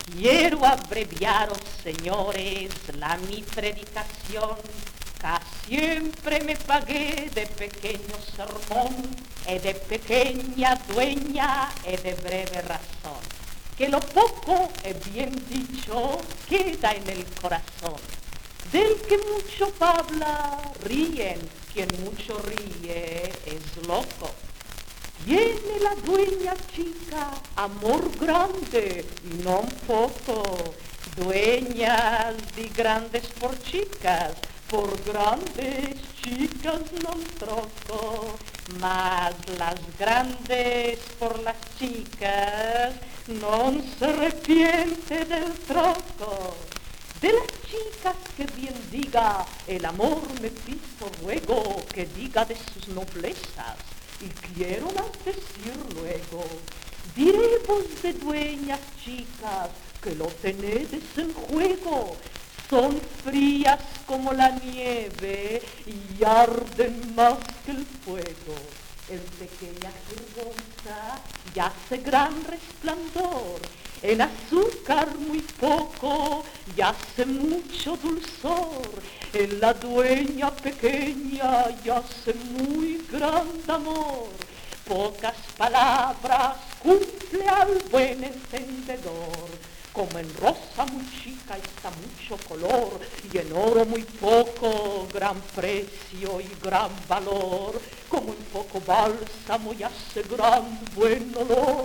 Quiero abreviaros, señores, mi predicación, que siempre me pagué de pequeño sermón, de pequeña dueña, de breve razón, que lo poco, bien dicho, queda en el corazón. Del que mucho habla, ríen, quien mucho ríe es loco. Tiene la dueña chica amor grande y non poco, dueñas di grandes por grandes chicas non troco, mas las grandes por las chicas non se arrepiente del troco. De las chicas que bien diga, el amor me piso ruego que diga de sus noblezas, y quiero las decir luego. Diré vos de dueñas chicas que lo tenedes en juego, son frías como la nieve y arden más que el fuego. En pequeña girgonza yace gran resplandor, en azúcar muy poco yace mucho dulzor, en la dueña pequeña yace muy gran amor. Pocas palabras cumple al buen entendedor, como en rosa muy chica está mucho color, y en oro muy poco gran precio y gran valor, como en poco bálsamo y hace gran buen olor,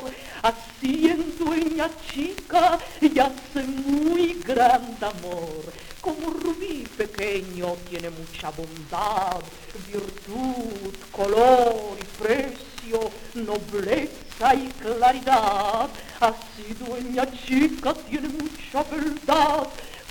así en dueña chica y hace muy gran amor. Como rubí pequeño tiene mucha bondad, virtud, color y precio, nobleza y claridad, así dueña chica tiene mucha verdad,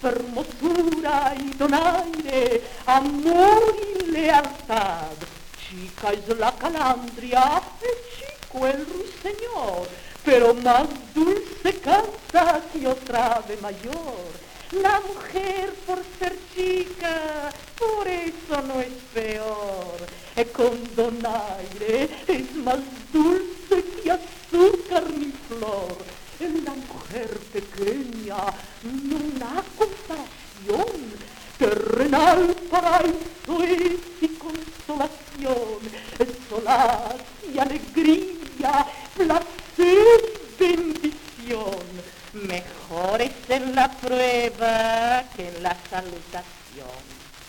hermosura y donaire, amor y lealtad. Chica es la calandria, chico el ruiseñor, pero más dulce canta que otra ave mayor. La mujer por ser chica, por eso no es peor, con donaire es más dulce que azúcar ni flor. En la mujer pequeña no una compasión, terrenal paraíso es y consolación, solaz y alegría, placer y bendición. Mejor es en la prueba que en la salutación.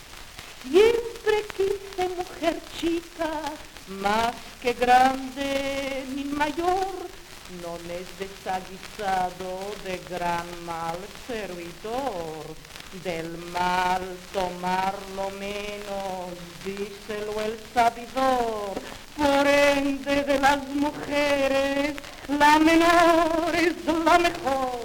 Siempre quise mujer chica, más que grande ni mayor, no es desaguisado de gran mal servidor. Del mal tomar lo menos, díselo el sabidor. Por ende de las mujeres, la menor es la mejor.